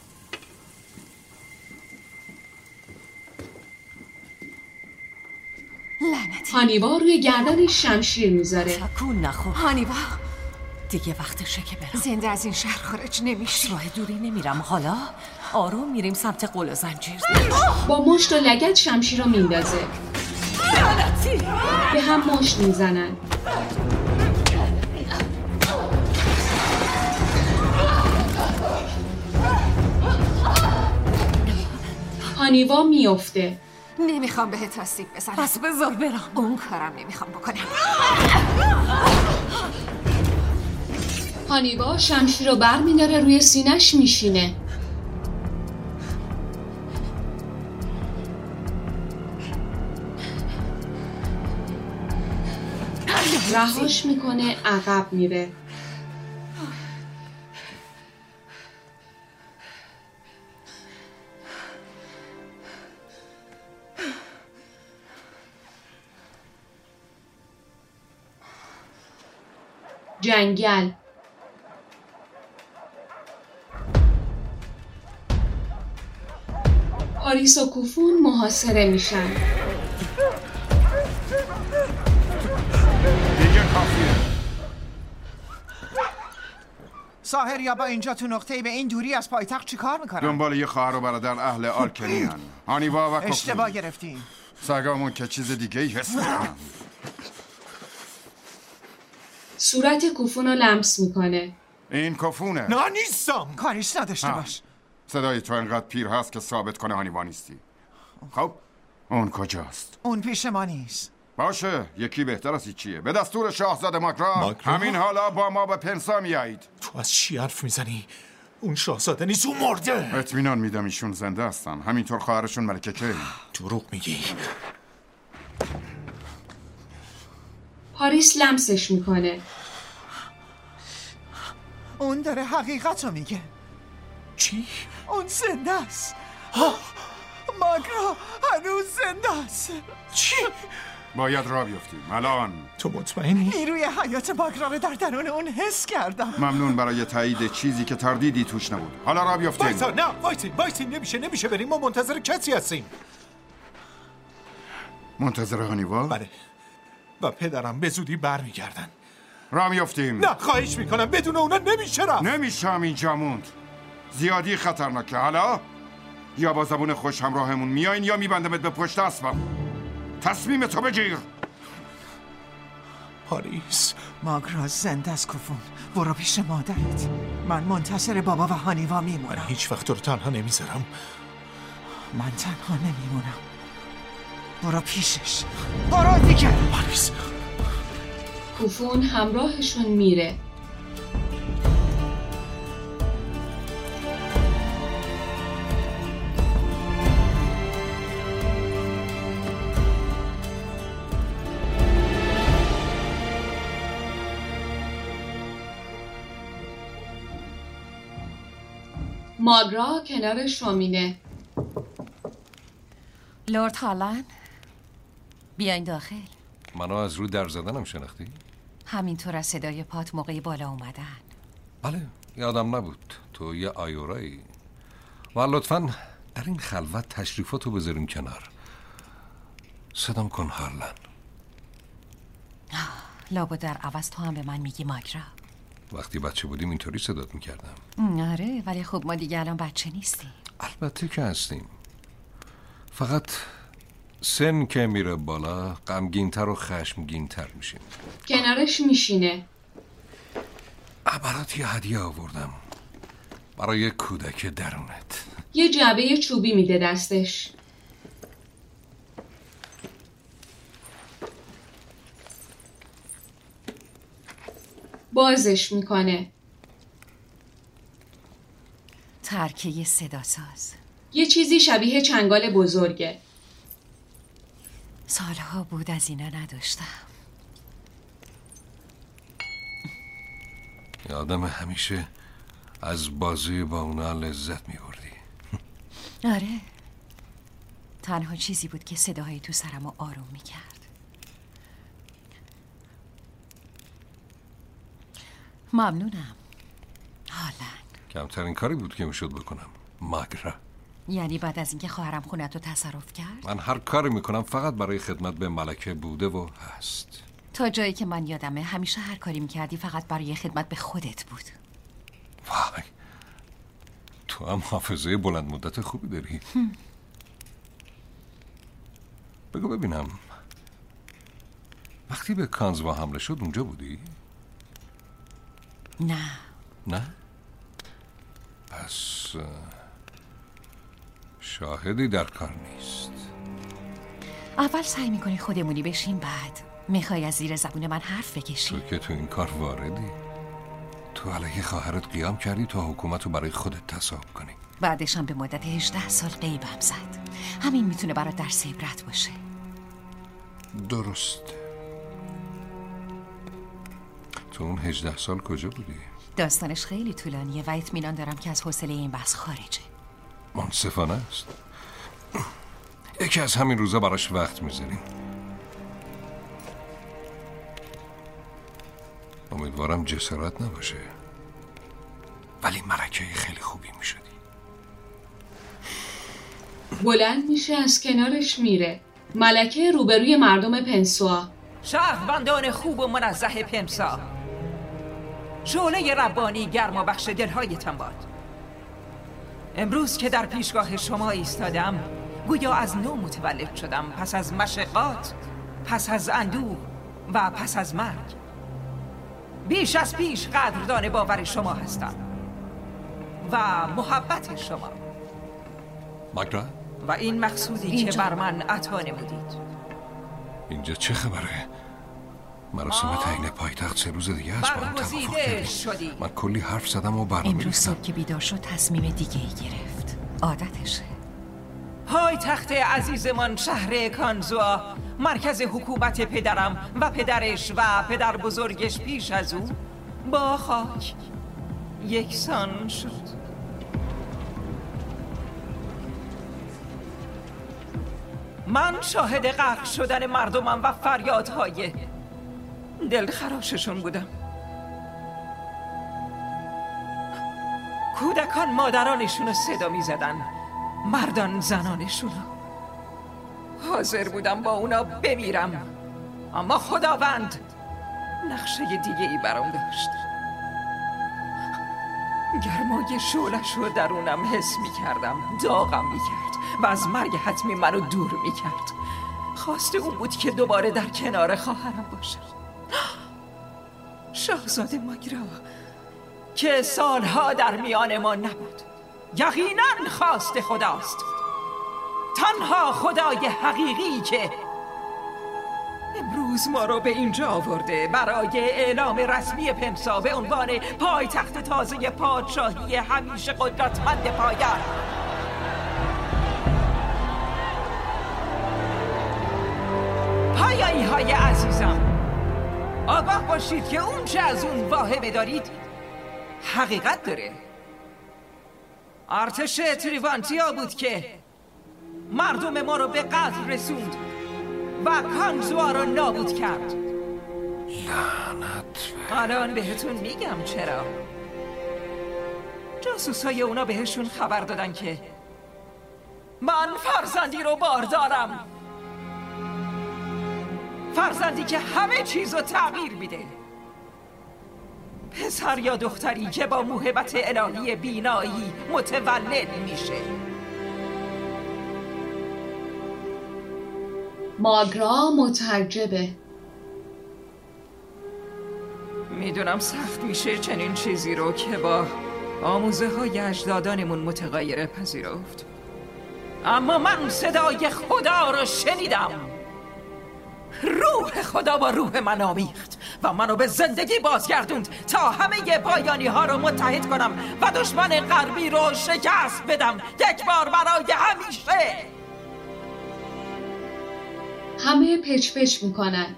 E: لعنتی.
B: هانیوا روی گردنش شمشیر میذاره.
P: تکون نخور.
E: هانیوا
P: دیگه وقتشه که برم.
E: زنده از این شهر خارج نمیشی.
P: راه دوری نمیرم. حالا آروم میریم سمت قل و زنجیر.
B: با مشت و لگد شمشیر رو میندازه.
P: لعنتی.
B: به هم مشت میزنن. هانیوا میفته.
E: نمیخوام بهت آسیب بزنم.
P: پس بذار برم.
E: اون کارم نمیخوام بکنم.
B: هانیوا شمشیر رو بر میداره روی سینه‌ش میشینه. رهاش میکنه، عقب میره. جنگل. آریس و کوفون محاصره میشن.
G: ساحر یا با اینجا تو نقطه‌ای به این دوری از پایتخت چیکار میکنن؟
C: دنبال یه خواهر و برادر اهل آلکنی هن. هانیوا و کوفون.
G: اشتباه گرفتیم.
C: سگامون که چیز دیگه ای حس میکنن.
B: صورت کوفون رو لمس میکنه.
C: این کوفونه.
G: نه نیستم. کاریش نداشته باش.
C: صدای تو انقدر پیر هست که ثابت کنه هانیوا نیستی. خب اون کجاست؟
G: اون پیش ما نیست.
C: باشه، یکی بهتر از چیه. به دستور شاهزاده ماگرا همین حالا با ما به پنسا میایید.
O: تو از چی حرف میزنی؟ اون شاهزاده نیست، اون مرده.
C: اطمینان میدم ایشون زنده هستن. همینطور خواهرشون ملکه کی.
O: دروغ میگی.
B: پاریس لمسش میکنه.
G: اون داره حقیقت رو میگه.
O: چی؟
G: اون زنده است. ماگرا هنوز زنده است.
O: چی؟
C: باید راه بیفتیم الان.
O: تو مطمئنی؟
G: نیروی حیات ماگرا رو در درون اون حس کردم.
C: ممنون برای تایید چیزی که تردیدی توش نبود. حالا راه بیفتیم.
O: وایسا، نه وایسین وایسین نمیشه نمیشه بریم. ما منتظر کسی هستیم.
C: منتظر هانیوا؟
O: بله. و پدرم به زودی برمیگردن.
C: راه میفتیم.
O: نه خواهش میکنم، بدون اونا نمیشه رفت.
C: نمیشه همینجا موند. زیادی خطرناکه. حالا یا با زبون خوش همراهمون میایین یا میبندمت به پشت اسبم. تصمیم تو بگیر.
O: پاریس.
G: ماگرا زنده است کوفون. برو پیش مادرت. من منتظر بابا و هانیوا میمونم.
O: من هیچ وقت تو رو تنها نمیذارم.
G: من تنها نمیمونم. برو پیشش. برو دیگه.
O: پاریس.
B: کوفون همراهشون میره. ماگرا کنار شومینه.
P: لورد هالند بیاین داخل.
L: منو از رو در زدنم شناختی؟
P: همینطور از صدای پات موقعی بالا اومدن.
L: بله یادم نبود تو یه آیورایی. و لطفاً در این خلوت تشریفاتو بذاریم کنار. صدام کن هارلن.
P: لابد در عوض تو هم به من میگی ماگرا.
L: وقتی بچه بودیم اینطوری صدات میکردم.
P: آره ولی خب ما دیگه الان بچه نیستیم.
L: البته که هستیم. فقط سن که میره بالا غمگین‌تر و خشمگین‌تر میشیم.
B: کنارش میشینه.
L: برات یه هدیه آوردم برای کودک درونت.
B: یه جعبه چوبی میده دستش. بازش میکنه.
P: ترکه صدا ساز.
B: یه چیزی شبیه چنگال بزرگه.
P: سالها بود از اینا نداشتم.
L: یادم همیشه از بازی با اونا لذت میبردی.
P: آره تنها چیزی بود که صداهای تو سرمو آروم میکرد. ممنونم هالند.
L: کمترین کاری بود که میشد بکنم ماگرا.
P: یعنی بعد از اینکه خواهرم خونتو تصرف کرد؟
L: من هر کاری میکنم فقط برای خدمت به ملکه بوده و هست.
P: تا جایی که من یادمه همیشه هر کاری میکردی فقط برای خدمت به خودت بود.
L: وای تو هم حافظه بلند مدت خوبی داری. هم. بگو ببینم وقتی به کانزوا حمله شد اونجا بودی؟
P: نه.
L: نه؟ پس شاهدی در کار نیست.
P: اول سعی میکنی خودمونی بشیم بعد میخوای از زیر زبون من حرف بکشی.
L: تو که تو این کار واردی. تو علیه خواهرت قیام کردی تا حکومت رو برای خودت تصاحب کنی.
P: بعدش هم به مدت هجده سال غیبم زد. همین میتونه برات درس عبرت باشه.
L: درست. تو اون هجده سال کجا بودی؟
P: داستانش خیلی طولانیه و اطمینان دارم که از حوصله این بحث خارجه.
L: منصفانه است. یکی از همین روزا براش وقت میذاریم. امیدوارم جسارت نباشه ولی ملکه خیلی خوبی میشدی.
B: بلند میشه از کنارش میره. ملکه روبروی مردم پنسوا.
I: شهروندان خوب و منزه پنسا، شعله ربانی گرم و بخش دلهایتان باد. امروز که در پیشگاه شما ایستادم گویا از نو متولد شدم، پس از مشقات، پس از اندوه و پس از مرگ. بیش از پیش قدردان باور شما هستم و محبت شما
L: ماگرا
I: و این مقصودی
L: اینجا.
I: که بر من عطا نمودید.
L: اینجا چه خبره؟ مراسم تعیین پایتخت سه روز دیگه است. با هم توافق کردیم. من کلی حرف زدم و برنامه
P: امروز
L: ریختم.
P: صبح که بیدار شد تصمیم دیگه ای گرفت. عادتشه.
I: پای تخت عزیزمان شهر کانزوا، مرکز حکومت پدرم و پدرش و پدر بزرگش پیش از او با خاک یکسان شد. من شاهد غرق شدن مردمم و فریادهای دلخراششون بودم. کودکان مادرانشون رو صدا می زدن، مردان زنانشون رو. حاضر بودم با اونا بمیرم، اما خداوند نقشه دیگه ای برام داشت. گرمای شعلش رو درونم حس می کردم، داغم می کرد و از مرگ حتمی منو دور می کرد. خواسته اون بود که دوباره در کنار خواهرم باشم، شاهزاده ماگرا که سالها در میان ما نبود. یقینا خواست خداست، تنها خدای حقیقی که امروز ما رو به اینجا آورده برای اعلام رسمی پمسا به عنوان پایتخت تازه پادشاهی همیشه قدرتمند پایان. پایایی های عزیزم، آگاه باشید که اون چه از اون واهمه دارید حقیقت داره. ارتش تریوانتیا بود که مردم ما رو به قتل رسوند و کانزوا رو نابود کرد.
L: لعنت.
I: الان بهتون میگم چرا. جاسوسای اونا بهشون خبر دادن که من فرزندی رو باردارم، فرزندی که همه چیز رو تغییر میده، پسر یا دختری که با موهبت الهی بینایی متولد میشه.
B: ماگرا متعجبه.
I: میدونم سخت میشه چنین چیزی رو که با آموزه های اجدادانمون متغیره پذیرفت، اما من صدای خدا رو شنیدم. روح خدا با روح من آمیخت و منو به زندگی بازگردوند تا همه پایانی ها رو متحد کنم و دشمن غربی رو شکست بدم یک بار برای همیشه.
B: همه پچ پچ میکنن.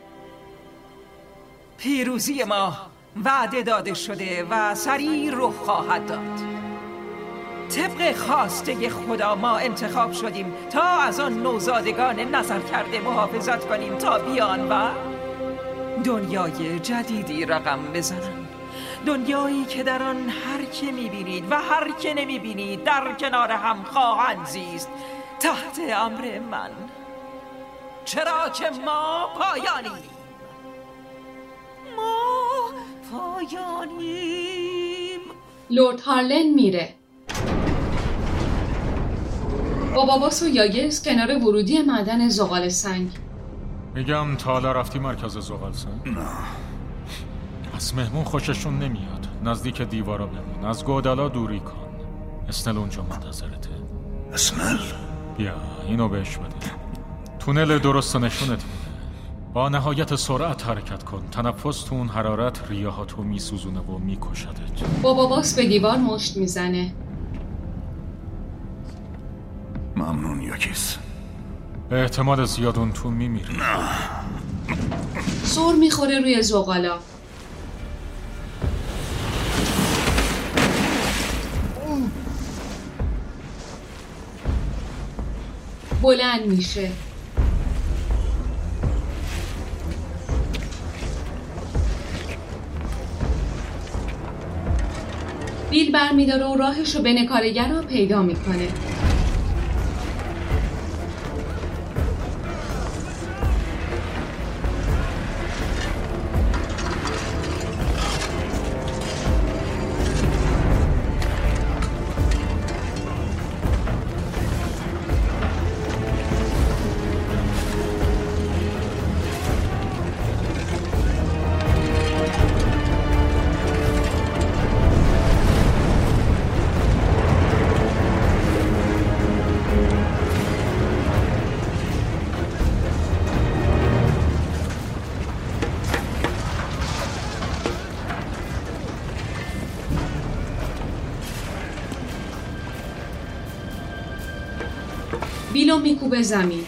I: پیروزی ما وعده داده شده و سریع رخ خواهد داد. طبق خواسته خدا ما انتخاب شدیم تا از آن نوزادگان نظر کرده محافظت کنیم تا بیان و دنیای جدیدی رقم بزنن. دنیایی که در آن هر که میبینید و هر که نمیبینید در کنار هم خواهند زیست تحت امر من، چرا که ما پایانیم. ما پایانیم.
B: لورد هارلن میره. باباباس و یاگرس کنار ورودی معدن زغال سنگ.
K: میگم تا حالا رفتی مرکز زغال سنگ؟
D: نه.
K: از مهمون خوششون نمیاد. نزدیک دیوارا بمون، از گودالا دوری کن. اسنل اونجا منتظرته.
D: اسنل؟
K: بیا اینو بهش بده. تونل درست نشونت میده. با نهایت سرعت حرکت کن. تنفس تو اون حرارت ریاهاتو میسوزونه و میکشدت.
B: باباباس به دیوار مشت میزنه.
D: ممنون یاکیس.
K: به احتمال زیاد اون تو میمیره.
D: نه.
B: سر میخوره روی زغالا. بلند میشه. بیل برمیداره و راهشو به نکارگر پیدا میکنه. بیلو میکوبه زمین.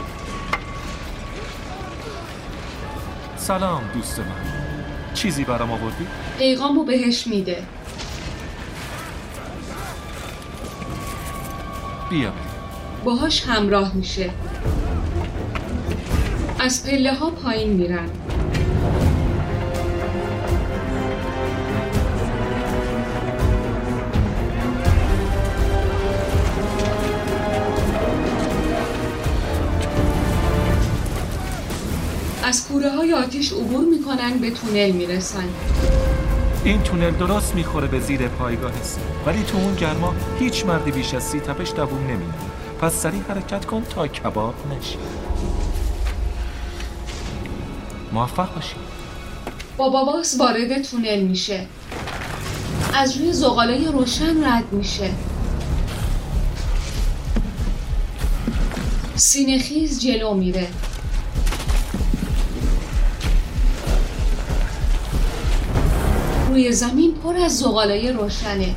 Q: سلام دوست من، چیزی برام آوردی؟
B: پیغامو بهش میده.
Q: بیا
B: باهاش همراه میشه. از پله ها پایین میرن. از کوره های آتیش عبور میکنن، به تونل میرسن.
Q: این تونل درست میخوره به زیر پایگاه سی، ولی تو اون گرما هیچ مردی بیش از سی تپش دووم نمیاد. پس سریع حرکت کن تا کباب نشی. موفق باشی.
B: بابا باس وارد تونل میشه. از روی زغالای روشن رد میشه. سینه‌خیز جلو میره. روی زمین پر از زغالای روشنه.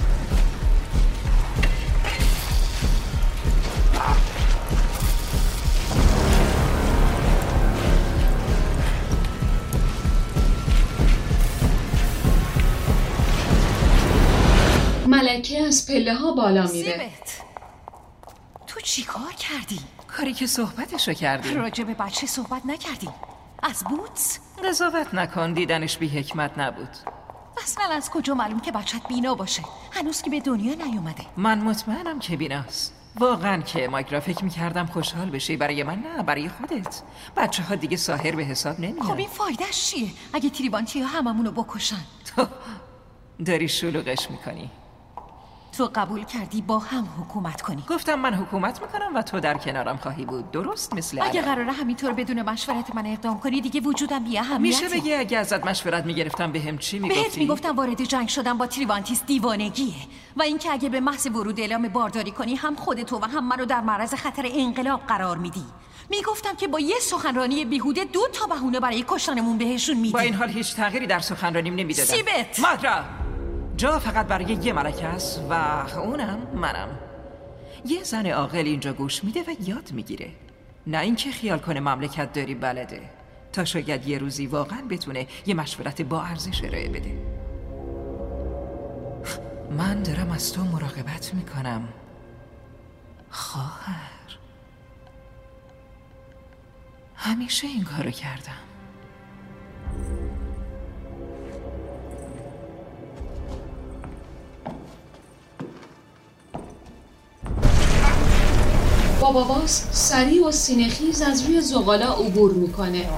B: ملکه از پله ها بالا میره.
P: سیبت، تو چی کار کردی؟
I: کاری که صحبتشو کردی.
P: راجع به بچه صحبت نکردی. از بوتس؟
I: قضاوت نکن، دیدنش بی حکمت نبود.
P: اصلا از کجا معلوم که بچت بینا باشه؟ هنوز که به دنیا نیومده.
I: من مطمئنم که بیناست. واقعا که مایکرا فکر میکردم خوشحال بشی. برای من نه، برای خودت. بچه ها دیگه ساحر به حساب نمیاد.
P: خب این فایدهش چیه اگه تریوانتی ها هممونو بکشن؟
I: تو داری شلوغش میکنی.
P: تو قبول کردی با هم حکومت کنی.
I: گفتم من حکومت میکنم و تو در کنارم خواهی بود. درست مثل
P: اگه قراره همینطور بدون مشورت من اقدام کنی دیگه وجودم بی اهمیته.
I: میشه بگی اگه ازت مشورت میگرفتم بهم چی میگفتی؟
P: بهت میگفتم وارد جنگ شدن با تریوانتیس دیوانگیه و اینکه اگه به محض ورود اعلام بارداری کنی هم خودتو و هم منو در معرض خطر انقلاب قرار میدی. میگفتم که با یه سخنرانی بیهوده دو تا بهونه برای کشتنمون بهشون میدی.
I: با این حال هیچ تغییری در سخنرانیم نمیدادم.
P: سیبت
I: مادرا جا فقط برای یه ملکه است و اونم منم. یه زن عاقل اینجا گوش میده و یاد میگیره، نه اینکه خیال کنه مملکت داری بلده، تا شاید یه روزی واقعا بتونه یه مشورت با ارزش ارائه بده. من دارم از تو مراقبت میکنم خواهر. همیشه این کارو کردم.
B: بابا باس سریع و سینه‌خیز از روی زغالا عبور میکنه.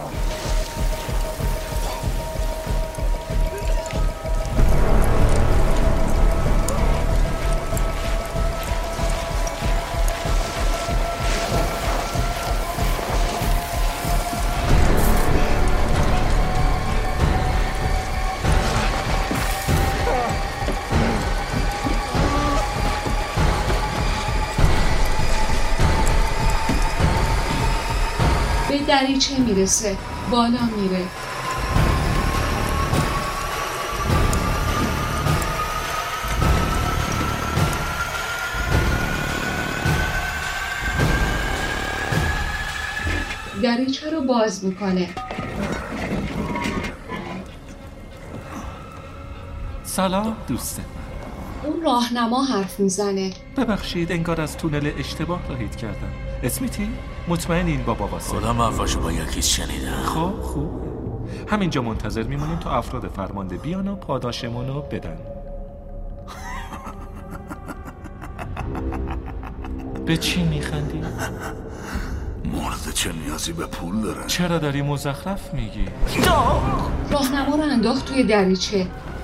B: به دریچه میرسه، بالا میره. دریچه رو باز میکنه.
Q: سلام دوست.
B: اون راهنما حرف میزنه.
Q: ببخشید انگار از تونل اشتباه راهید کردم. اسمیتی؟ مطمئن این بابا واسه
D: خودم اولشو با یکیز شنیدم.
Q: خب خوب، همینجا منتظر میمونیم تا افراد فرمانده بیان و پاداشمونو بدن. به چی میخندی؟
D: مرد چه نیازی به پول داره؟
Q: چرا داری مزخرف میگی؟
B: راهنما رو انداخت توی دریچه.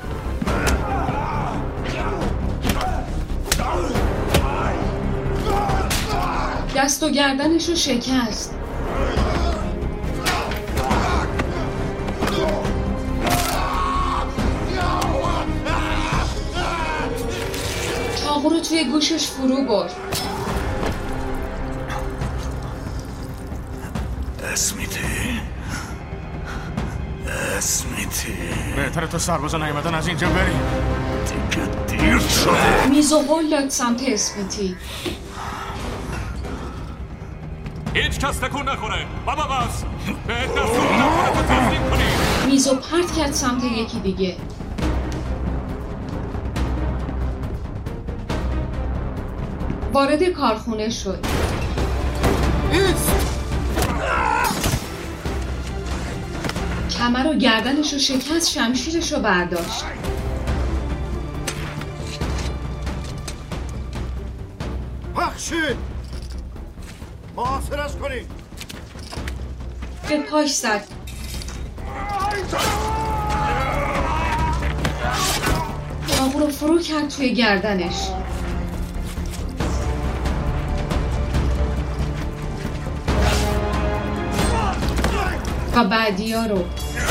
B: دست و گردنش رو شکست. چاقو رو توی گوشش فرو برد.
D: اسمیتی اسمیتی
N: بهتره تو سربازا نیومدن از اینجا بریم.
D: دیگه دیر شده.
B: میز و هل داد سمت اسمیتی.
K: هیچ کس تکون نخوره. بابا باز به دستور نکنه تو تسلیم کنی.
B: میزو پرت کرد سمت یکی دیگه. وارد کارخونه شد. کمر و گردنش رو شکست، شمشیرش رو برداشت.
J: بخشید محاصرش کنید.
B: به پاش زد. چاقو رو فرو کرد توی گردنش. و بعدی ها رو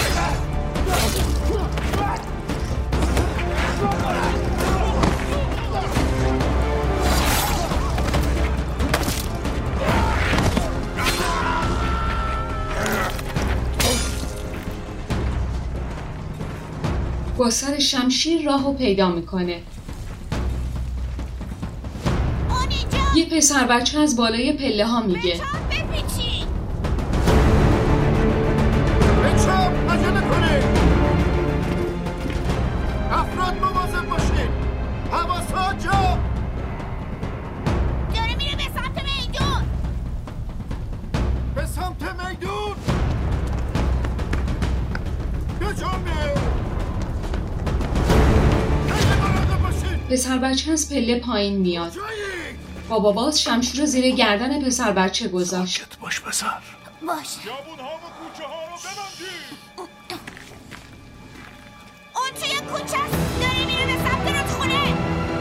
B: با سر شمشیر راهو پیدا میکنه. یه پسر بچه از بالای پله ها میگه
J: افراد مواظب باشید. حواسا جا.
R: داره میره به سمت میدون.
J: به سمت میدون. به جنبه.
B: پسر بچه از پله پایین میاد. بابا باز شمشیر رو زیر گردن پسر بچه گذاشت.
D: ساکت باش پسر.
R: باش. اون توی کوچه است. داره میره به سمت رودخونه.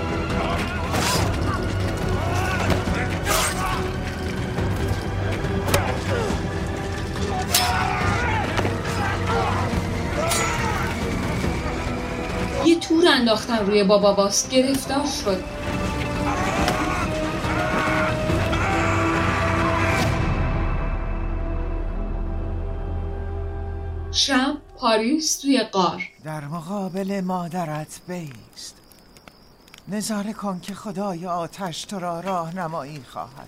B: یه تور انداختن روی بابا باس. گرفتار شد. شب پاریس توی غار.
G: در مقابل مادرت بیست. نظاره کن که خدای آتش تو را راهنمایی خواهد.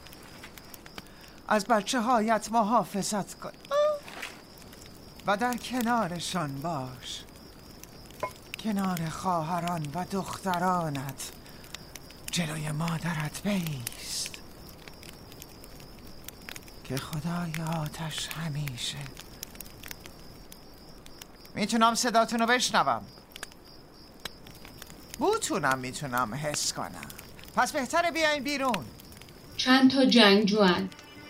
G: از بچه هایت محافظت کن و در کنارشان باش. کنار خواهران و دخترانت جلوی مادرت بیست که خدای آتش همیشه. میتونم صداتونو بشنوم. بوتونم میتونم حس کنم. پس بهتره بیاین بیرون.
B: چند تا جنگجوان.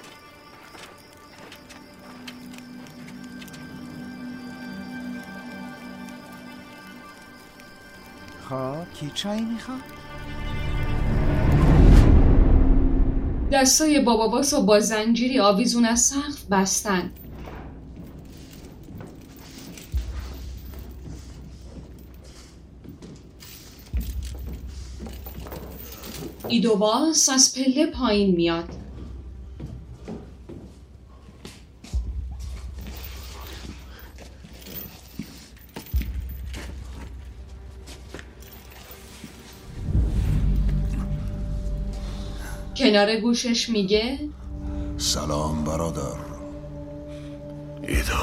G: خب کی چایی میخواد؟
B: دستای بابا باس و با زنجیری آویزون از سقف بستن. ایدو باس از پله پایین میاد. کنار گوشش میگه
D: سلام برادر. ایدو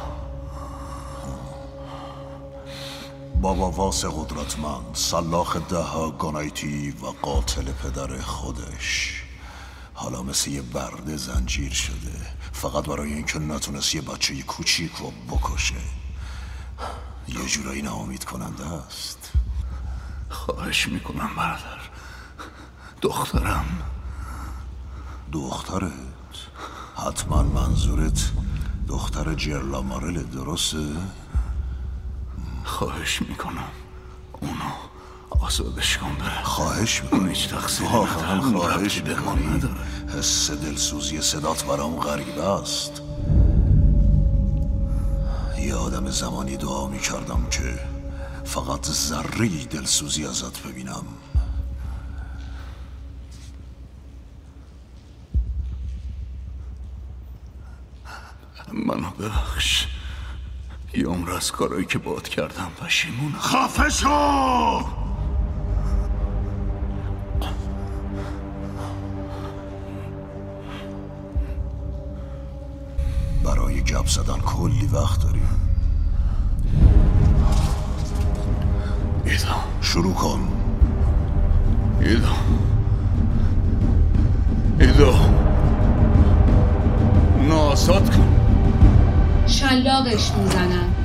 D: بابا واس قدرتمند، سلاخ ده گانایتی و قاتل پدر خودش. حالا مثل یه برده زنجیر شده فقط برای اینکه نتونست یه بچه کوچیک رو بکشه. یه جورایی ناامید کننده است. خواهش میکنم برادر. دخترم. دخترت؟ حتما منظورت دختر جرلا مارل درسته؟ خواهش میکنم اونو آزادش کن بره. خواهش میکنم. هیچ تقصیری ندارم. خواهش میکنی. حس دلسوزی صدات برام غریبه است. یه آدم زمانی دعا میکردم که فقط ذره‌ای دلسوزی ازت ببینم. منو ببخش. یه عمر از کارایی که باهات کردم پشیمونم. خفه شو! حساب زدن کلی وقت داریم. ایدا شروع کن. ایدا ایدا ناساد کن.
B: شلاقش میزنن.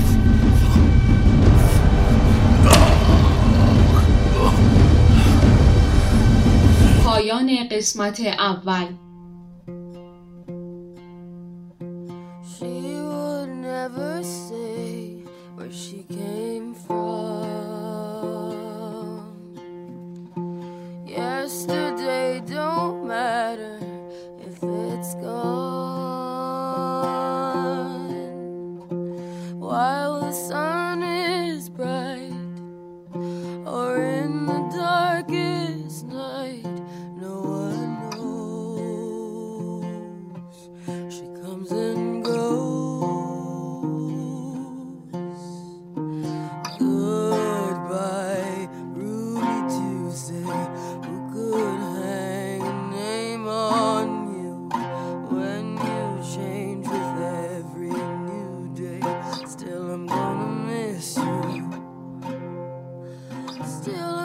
B: پایان قسمت اول.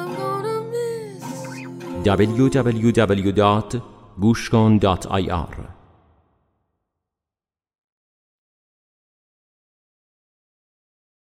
S: دبلیو دبلیو دبلیو دات گوشکن دات آی آر